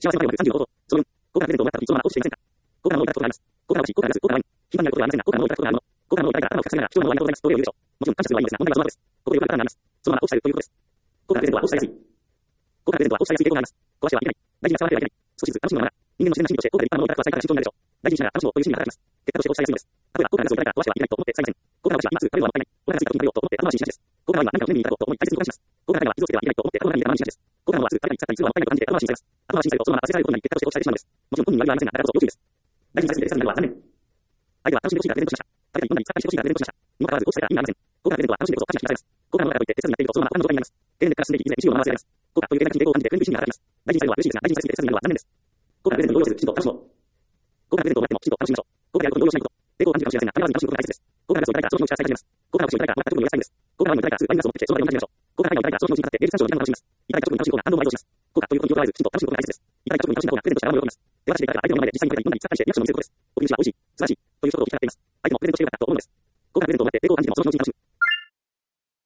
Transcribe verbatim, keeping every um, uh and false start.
幸せまではさんじゅうのこと。その分、効果が出ると思った時、そのまま落ちていませんか。効果がもういただくことがあります。効果が欲しい、効果がなす、効果が悪い。頻繁にやることはありませんが、効果がもういただくことがあるもの。効果がもういただいたら頭を抱えながら、貴重なものありがとうございます。どういうでしょう。もちろん感謝するはいいですが、問題はその後です。ここでよくあるパターンがあります。そのまま落ちちゃうということです。効果が出るのは落ちちゃいやすい。効果が出るのは落ちちゃいやすい傾向があります。壊してはいけない。大事に使われてはいけない。少しずつ楽しむのなら、人間の自然な心理として効果が立派なものをいただくは最短な慎重になるでしょう。大事にしながら楽しもうという心理が働きます。結果として落ちちゃいやすいのです。例えば、効果が出そういただいたら壊してはいけないと思って使いません。効果が落ちは今すぐ食べるはもったいない。お腹が空いた時に食べようと思って後回しにしがちです。効果が悪いは何かを目にいただこうと思い大切に保管します。効果がないは傷をつけてはいけないと思って後回しに後回しにしがちです。効果がもはすぐ食べたり使ったりするはもったいないと感じて後回しにされます。後回しにされるとそのまま忘れ去られることになり結果として落ちてしまうのです。もちろん本人に悪いはありませんが、だからこそ要注意です。大事にされすぎて手伝いになるのは残念。相手は楽しんでほしいからプレゼントしました。食べたり飲んだり使ったりしてほしいからプレゼントしました。にもかかわらず落ちたら意味がありません。効果が出るのは楽しんでこそ感謝してくださいます。効果が悪いからといって手伝いになっているとそのまま他の状態になります。経年劣化が進んでいき、いずれ意識を回せられます。効果という点だけに抵抗を感じて不意に意識が働きます。大事にされるのは嬉しいですが、大事にされすぎて手伝いになるのは残念です。効果が出るのを動揺せず、きちんと楽しもう。効果が出ると思ってもきちんと楽しみましょう。効果がやることを動揺しないこと。抵抗を感じるかもしれませんが、必ず楽しむことが大切です。効果が出そういただいたらその気持ちから伝え始めます。効果が欲しいをいただいたら全く特にお願いしたいんです。効果が悪いをいただいたらすぐバイナスを持ってきてその場で読み始めましょう。効果がないをいただいたらその気持ちに立ってメール参照を見ながら楽しみます。いただいた直後に楽しい方が反応を倍増します。効果ということに気を取られず、きちんと楽しむことが大切です。いただいた直後に楽しんだ方がプレゼントしたら喜びます。手渡しでいただいたら相手の前で実際に食べたり飲んだり使ったりしてリアクションを見せることです。お気持ちは美味しい、素晴らしいという一言を聞きたがっています。相手もプレゼントしてよかったと思うのです。効果が出ると思って抵抗を感じてもその気持ちに楽しむ。